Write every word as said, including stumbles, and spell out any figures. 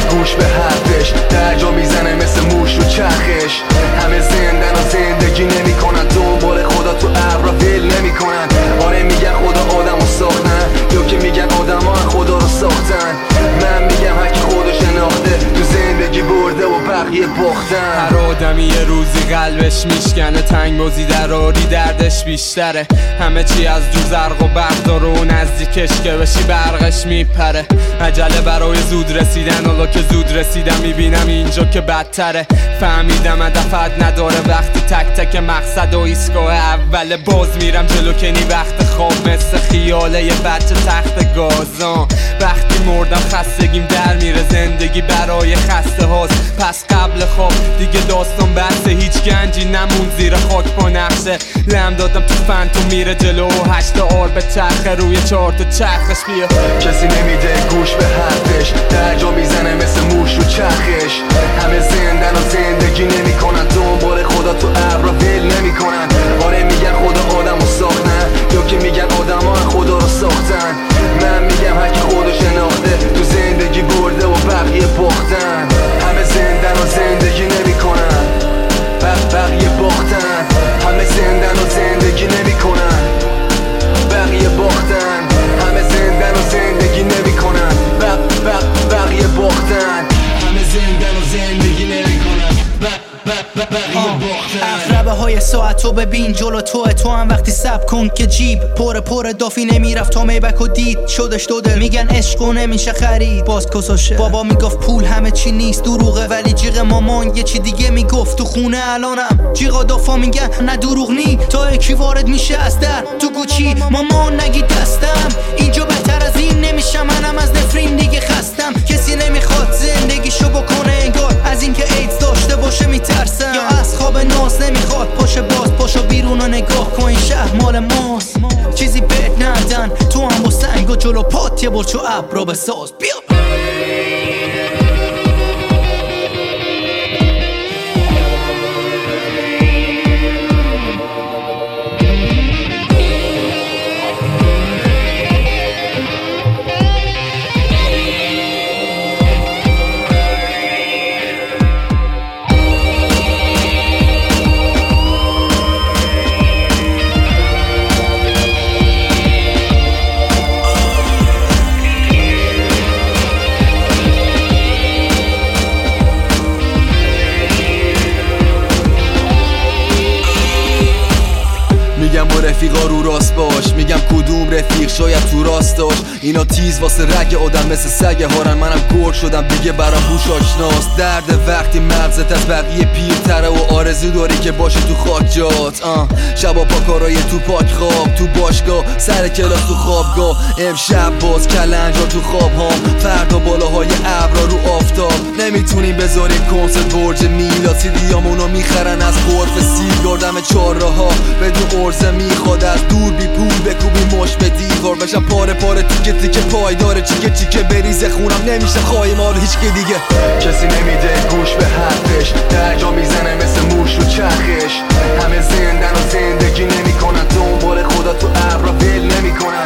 گوش به حرفش، درجا میزنه مثل موش و چرخش. همه زندن و زندگی نمیکنن، دنبال خدا تو ابرا ول نمیکنن. آره میگن خدا آدمو ساختن، یا که میگن آدما خدا رو ساختن. من میگم هر کی خودو شناخته تو زندگی برده و بقیه باختن. هر آدمی یه روزی قلبش میشکنه، تنگ بازی دراری دردش بیشتره. همه چی از دو زرق و برق داره و نزدیکش که بشی برقش میپره. عجله برای زود رسیدن، حالا که زود رسیدم میبینم اینجا که بدتره. فهمیدم هدفت نداره وقتی تک تک مقصد و ایستگاه اول باز میرم جلو که نی وقت خواب مثل خیاله یه بچه تخت گازان. وقتی مردم خستگیم در میره، زندگی برای خسته هاست. پس قبل خواب دیگه داستان بسته، هیچ گنجی نمون زیر خاک پا نقشه. لم دادم تو فنتو میره جلو و هشت آر به چرخه روی چهار تا چرخش بیا. کسی نمیده گوش به حرفش، درجا میزنه مثل موش و چرخش. همه زندن و زندگی نمیکنن، دنبال خدا تو ابرا ول نمیکنن. آره میگن خدا آدمو ساختن، یا که میگن آدما خدا رو ساختن. من میگم هر کی خودو شناخته تو زندگی برده و بقیه باختن. همه زندن و زندگی نمیکنن، بقیه باختن. همه زندن و زندگی نمیکنن، بقیه باختن. همه زندن و زندگی نمیکنن، بقیه باختن. همه زندن و زندگی نمیکنن، بقیه باختن. اقربه های ساعت رو ببین جلو توه، تو هم وقتی سب کن که جیب پر پر دافی نمیرفت تا میبک و دید شدش دو دل. میگن عشق و نمیشه خرید، باز کساشه. بابا میگفت پول همه چی نیست دروغه، ولی جیغ مامان یه چی دیگه میگفت. تو خونه الانم جیغا دافا میگن نه دروغ نی، تا یکی وارد میشه از در تو گوچی مامان نگی دستم. اینجا بهتر از این نمیشه، منم از نفرین دیگه خستم. کسی نمیخواد زندگیشو بکنه انگار از اینکه ایدز داشته باشه میترسم، یا از خواب ناز نمیخواد پاشه باز پاشو بیرون و نگاه کن این شهر مال ماست. چیزی بهت ندن تو هم با سنگ و جلو پات یه برچو ابرا بساز. بیا میگم با رفیقا رو راست باش، میگم کدوم رفیق شاید تو راست داشت. اینا تیز واسه رگ آدم مثل سگ هارن، منم گرگ شدم دیگه برام بوش آشناست. درد وقتی مغزت از بقیه پیرتره و آرزو داری که باشه تو خاک جات. شبا پا کارای تو پاک خواب، تو باشگاه سر کلاس تو خوابگاه. امشب باز کلنجا تو خواب ها، فردا بالاهای ابرا رو آفتاب. نمیتونیم بذاریم کنسرت برج میلاد، سیدیامونو میخرن از غرف سیگار دم چهارراه بدون ارزه. میخواد از دور بی پول بکوبی مش به دیوار، بشم پاره پاره تیکه تیکه پایداره چیکه چیکه بریزه خونم نمیشه خواهی مال هیچ که دیگه. کسی نمیده گوش به حرفش، درجا میزنه مثل موش و چرخش. همه زندن و زندگی نمیکنن، دنبال خدا تو ابرا ول نمیکنن.